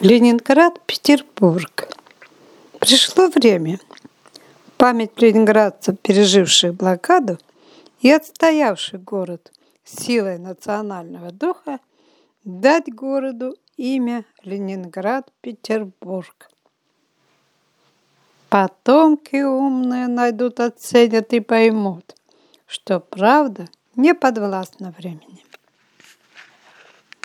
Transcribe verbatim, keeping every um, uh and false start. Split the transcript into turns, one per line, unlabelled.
Ленинград, Петербург. Пришло время. Память ленинградцев, переживших блокаду и отстоявших город силой национального духа, дать городу имя Ленинград-Петербург. Потомки умные найдут, оценят и поймут, что правда не подвластна времени.